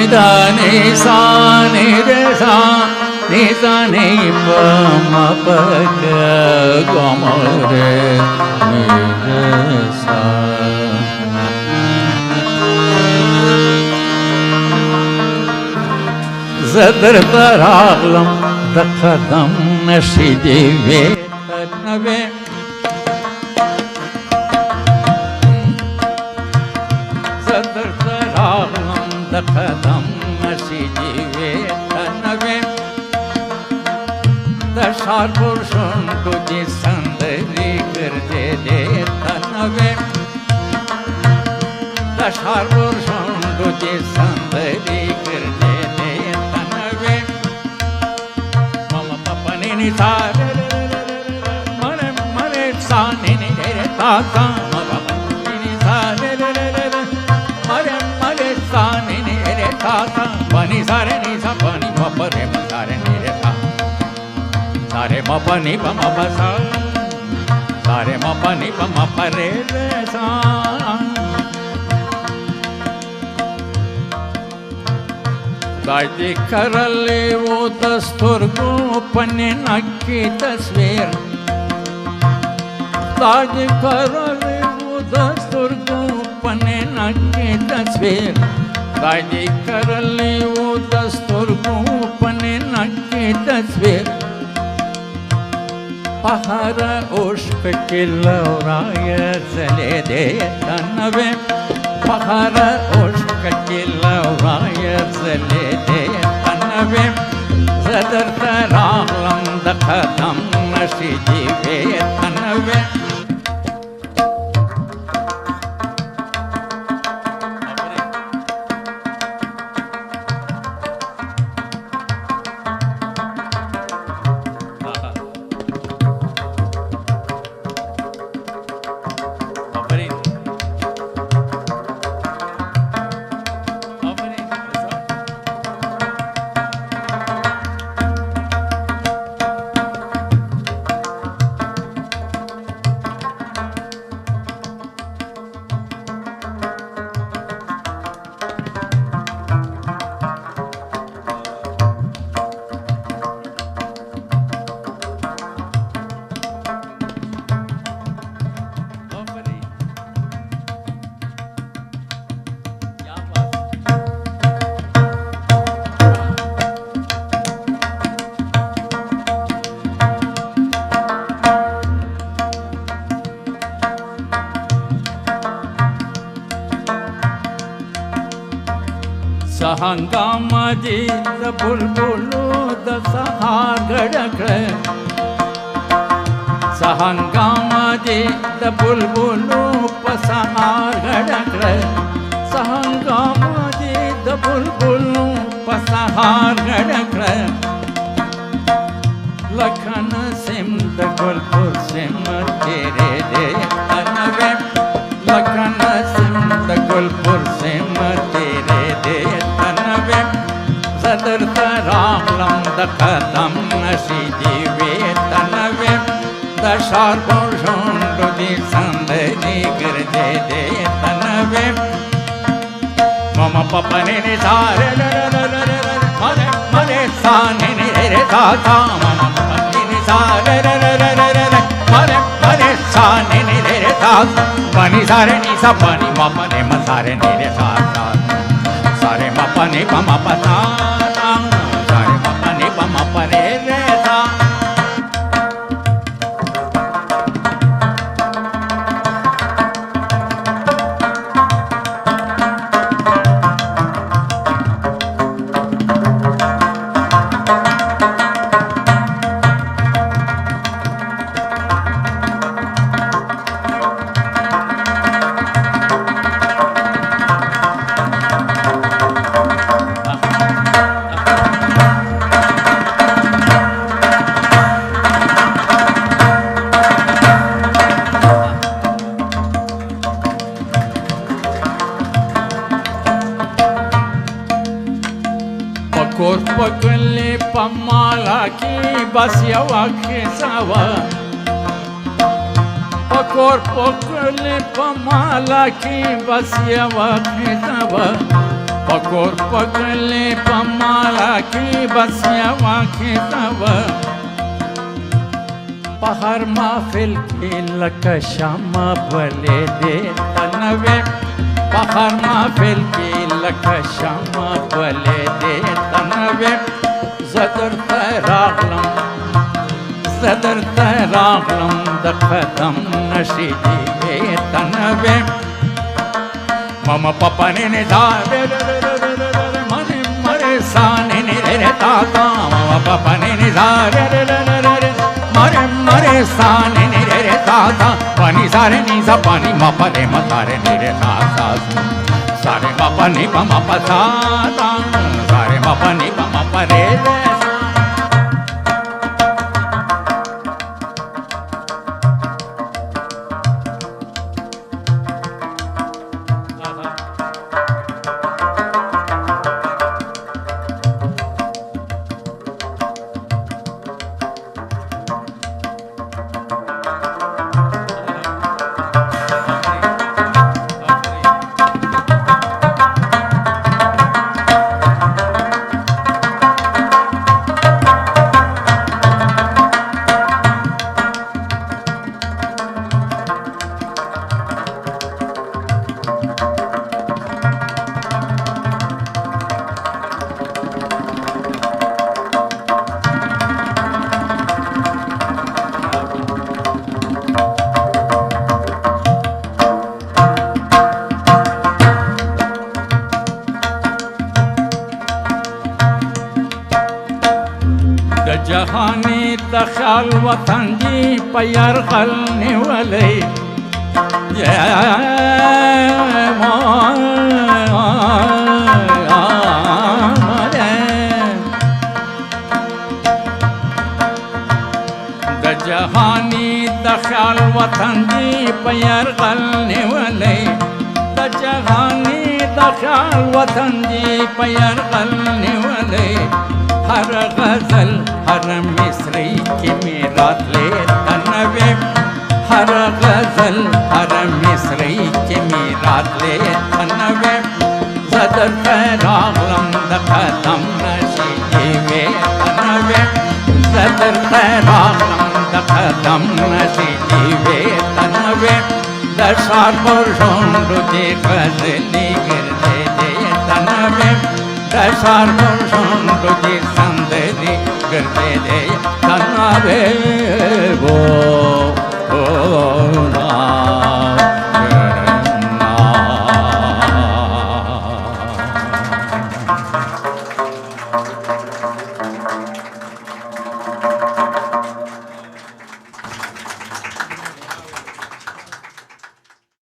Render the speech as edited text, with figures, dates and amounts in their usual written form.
da ni sa ni re sa ni sa ni pa ma pa ga ma re ni re sa. Zadar taraglam da qadam nashidi ve tanve. Zadar taraglam da qadam nashidi ve tanve. Da sharbur shun tuji sandari karde de tanve. Da sharbur shun tuji sandari karde de tanve. Mama papa ni sa re re re mare sa ni re ta sa. Mama papa ni sa re re re mare sa ni re ta sa. Pani sa re ni sa pani papa re ma sa re ni re ta. Sa re ma pa ni pa ma pa sa. Sa re ma pa ni pa ma pa re re sa. दादी करले वो दस्तूर को पन्ने नक्की तस्वीर. दादी करले वो दस्तूर को पन्ने नक्की तस्वीर. दादी करले वो दस्तूर को पन्ने नक्की तस्वीर. पहाड़ उश्क के लौराय चले दे तनवे. पहाड़ उश्क के लौराय चले दे तनवे. ज़दर तरागलम द क़दम नशीदी वे तनवे. हंगामा जी द बुलबुलो द सहार गड़क. सहंगामा जी द बुलबुलो पसहार गड़क. सहंगामा जी द बुलबुलो पसहार गड़क. लखन सिम द गुलपुर सिम तेरे दे तनवे. लखन सिम द गुलपुर सिम तेरे दे तनवे. ज़दर तरागलम द क़दम नशीदी वे तनवे. द शार्बुर शून तुझी संदनी गिरजे दे तनवे. मम पप नि सा रे रे रे रे रे मरे मरे सा नि रे सा सा. मम पप नि सा रे रे रे रे रे मरे मरे सा नि रे सा. pani sa re ni sa pani ma pa ne ma sa re ni re sa sa. Sa re ma pa ni pa ma pa sa sa. Sa re ma pa ni pa ma pa re re sa. पकले पमाला की बस यवाखे सावा. पकोर पकले पमाला की बस यवाखे सावा. پکور پگلې پمالا کې بس یوا کې تب په هر محفل کې لکه شمع بلې دې تنوې په هر محفل کې لکه شمع بلې دې تنوې زدر راغلم د قدم نشي دې تنوې ماما پاپا نے دا مره سانه نه تا ماما پاپا نے دا مره سانه نه تا پانی سارے نی سا پانی ما پنے متارے نے تا سارے ما پانی ما پتا سارے ما پانی ما پرے جهاني دخل وطن دي پيرغل نیولې د جهاني دخل وطن دي پيرغل نیولې د جهاني دخل وطن دي پيرغل نیولې हर गजल हर मिसरी की मीरात ले तनवे हर गजल हर मिसरी की मीरात ले तनवे सदर पैरागलम द कदम नशी जीवे तनवे सदर पैरागलम द कदम नशी जीवे तनवे दशार पुरुषों रुचि गजली गिरदे दे तनवे दशार पुरुषों रुचि संदरी गिरदे दे तनवे